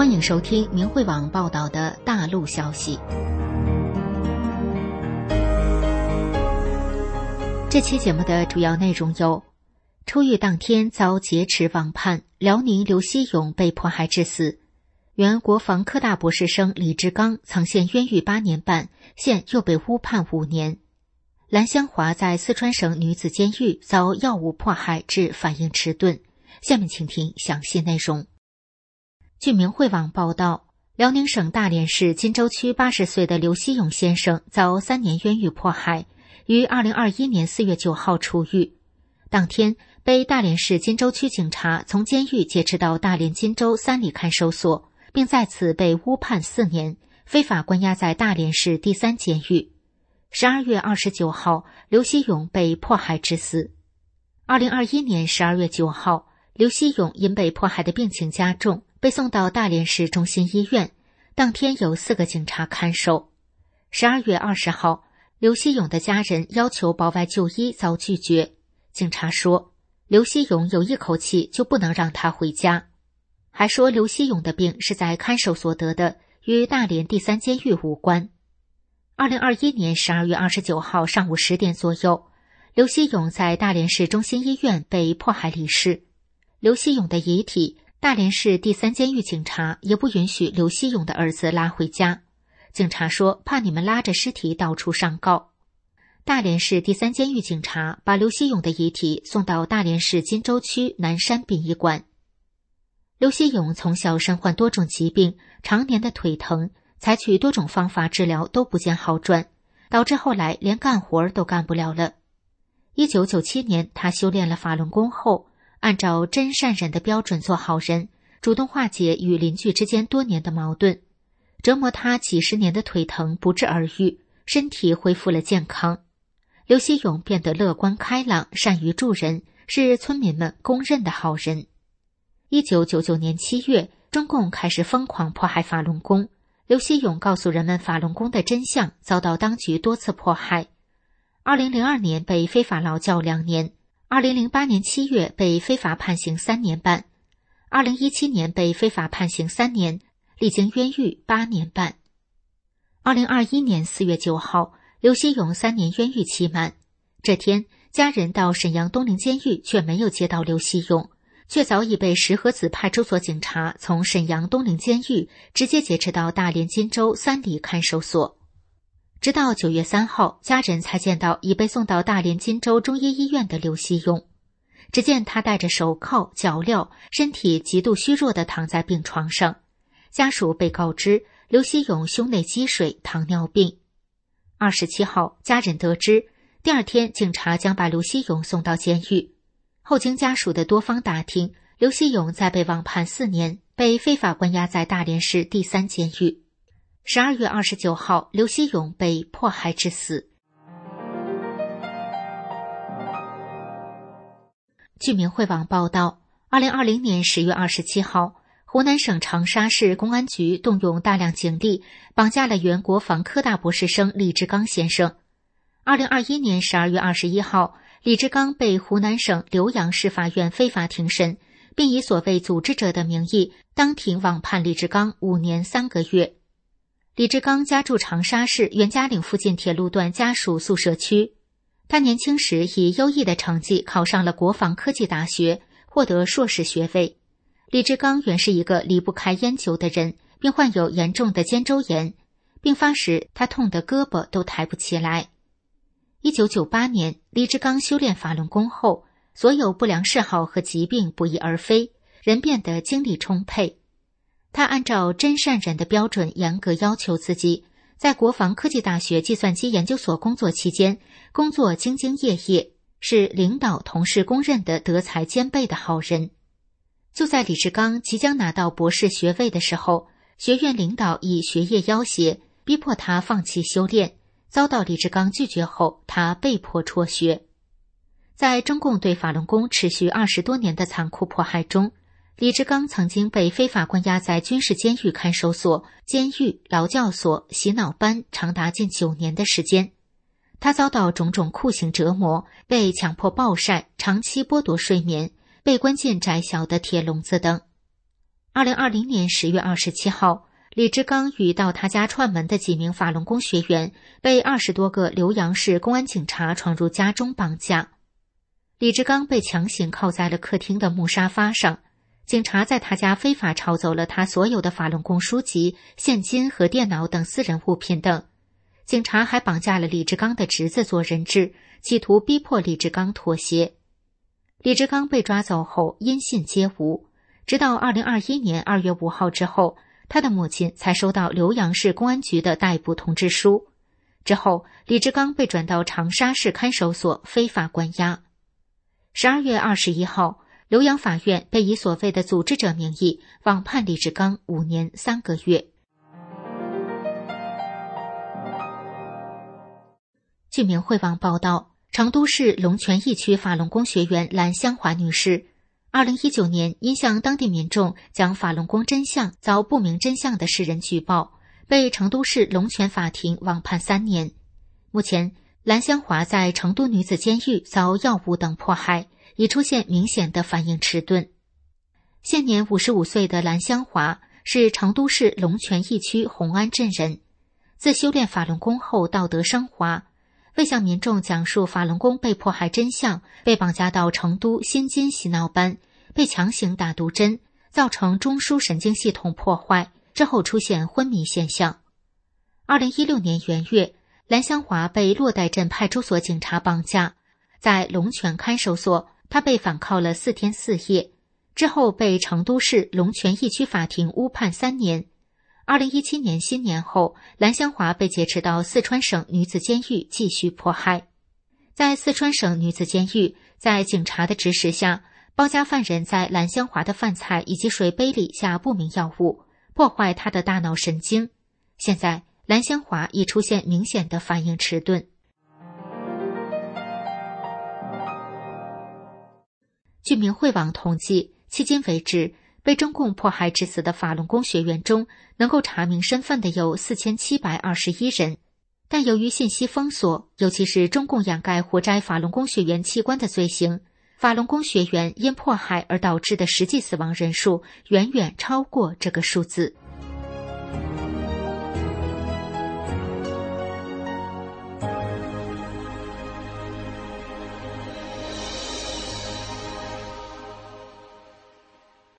欢迎收听明慧网报道的大陆消息。这期节目的主要内容有：出狱当天遭劫持网判，辽宁刘希勇被迫害致死；原国防科大博士生李志刚曾陷冤狱8年半，现又被误判5年；蓝香华在四川省女子监狱遭药物迫害致反应迟钝。下面请听详细内容。据明慧网报道，辽宁省大连市金州区80岁的刘希勇先生遭3年冤狱迫害，于2021年4月9号出狱。当天被大连市金州区警察从监狱劫持到大连金州3里看守所，并在此被误判4年，非法关押在大连市第3监狱。12月29号，刘希勇被迫害致死。2021年12月9号，刘希勇因被迫害的病情加重，被送到大连市中心医院，当天有4个警察看守。12月20号，刘希勇的家人要求保外就医遭拒绝，警察说刘希勇有一口气就不能让他回家，还说刘希勇的病是在看守所得的，与大连第3监狱无关。2021年12月29号上午10点左右，刘希勇在大连市中心医院被迫害离世。刘希勇的遗体，大连市第3监狱警察也不允许刘希勇的儿子拉回家，警察说怕你们拉着尸体到处上告。大连市第3监狱警察把刘希勇的遗体送到大连市金州区南山殡仪馆。刘希勇从小身患多种疾病，常年的腿疼，采取多种方法治疗都不见好转，导致后来连干活都干不了了。1997年，他修炼了法轮功后，按照真善忍的标准做好人，主动化解与邻居之间多年的矛盾，折磨他几十年的腿疼不治而愈，身体恢复了健康。刘希勇变得乐观开朗，善于助人，是村民们公认的好人。1999年7月，中共开始疯狂迫害法轮功，刘希勇告诉人们法轮功的真相，遭到当局多次迫害。2002年被非法劳教2年，2008年7月被非法判刑3年半，2017年被非法判刑3年，历经冤狱8年半。2021年4月9号，刘希勇3年冤狱期满。这天，家人到沈阳东陵监狱却没有接到刘希勇，却早已被石河子派出所警察从沈阳东陵监狱直接劫持到大连金州3里看守所。直到9月3号，家人才见到已被送到大连金州中医医院的刘希勇。只见他戴着手铐脚镣，身体极度虚弱地躺在病床上。家属被告知刘希勇胸内积水，糖尿病。27号，家人得知，第二天警察将把刘希勇送到监狱。后经家属的多方打听，刘希勇在被网判4年，被非法关押在大连市第3监狱。12月29号，刘希勇被迫害致死。据明慧网报道，2020年10月27号，湖南省长沙市公安局动用大量警力，绑架了原国防科大博士生李志刚先生。2021年12月21号，李志刚被湖南省浏阳市法院非法庭审，并以所谓组织者的名义当庭网判李志刚5年3个月。李志刚家住长沙市袁家岭附近铁路段家属宿舍区。他年轻时以优异的成绩考上了国防科技大学，获得硕士学位。李志刚原是一个离不开烟酒的人，并患有严重的肩周炎，病发时他痛得胳膊都抬不起来。1998年，李志刚修炼法轮功后，所有不良嗜好和疾病不翼而飞，人变得精力充沛。他按照真善忍的标准严格要求自己，在国防科技大学计算机研究所工作期间，工作兢兢业业，是领导同事公认的德才兼备的好人。就在李志刚即将拿到博士学位的时候，学院领导以学业要挟，逼迫他放弃修炼，遭到李志刚拒绝后，他被迫辍学。在中共对法轮功持续20多年的残酷迫害中，李志刚曾经被非法关押在军事监狱看守所、监狱、劳教所、洗脑班长达近9年的时间。他遭到种种酷刑折磨，被强迫暴晒，长期剥夺睡眠，被关进窄小的铁笼子等。 2020年10月27号，李志刚与到他家串门的几名法轮功学员被20多个浏阳市公安警察闯入家中绑架。李志刚被强行铐在了客厅的木沙发上，警察在他家非法抄走了他所有的法轮功书籍、现金和电脑等私人物品等。警察还绑架了李志刚的侄子做人质，企图逼迫李志刚妥协。李志刚被抓走后音信皆无，直到2021年2月5号之后，他的母亲才收到浏阳市公安局的逮捕通知书。之后，李志刚被转到长沙市看守所非法关押。12月21号，浏阳法院被以所谓的组织者名义网判李志刚5年3个月。据明慧网报道，成都市龙泉驿区法轮功学员蓝香华女士2019年因向当地民众讲法轮功真相遭不明真相的世人举报，被成都市龙泉法庭网判3年。目前，蓝香华在成都女子监狱遭药物等迫害，已出现明显的反应迟钝。现年55岁的蓝香华是成都市龙泉驿区红安镇人，自修炼法轮功后道德升华，为向民众讲述法轮功被迫害真相，被绑架到成都新津洗脑班，被强行打毒针，造成中枢神经系统破坏，之后出现昏迷现象。2016年元月，蓝香华被洛岱镇派出所警察绑架，在龙泉看守所，他被反铐了4天4夜，之后被成都市龙泉驿区法庭误判3年。2017年新年后，蓝香华被劫持到四川省女子监狱继续迫害。在四川省女子监狱，在警察的指使下，包夹犯人在蓝香华的饭菜以及水杯里下不明药物，破坏他的大脑神经。现在，蓝香华已出现明显的反应迟钝。据明慧网统计，迄今为止，被中共迫害致死的法轮功学员中，能够查明身份的有4721人。但由于信息封锁，尤其是中共掩盖活摘法轮功学员器官的罪行，法轮功学员因迫害而导致的实际死亡人数远远超过这个数字。